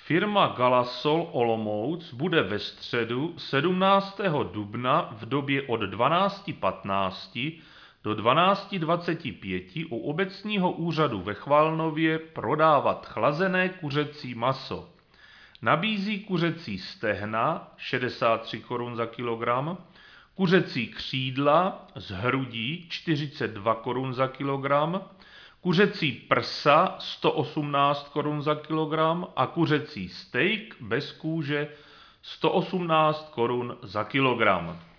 Firma Galasol Olomouc bude ve středu 17. dubna v době od 12:15 do 12:25 u obecního úřadu ve Chvalnově prodávat chlazené kuřecí maso. Nabízí kuřecí stehna 63 korun za kilogram, kuřecí křídla z hrudí 42 korun za kilogram, kuřecí prsa 118 korun za kilogram a kuřecí steak bez kůže 118 korun za kilogram.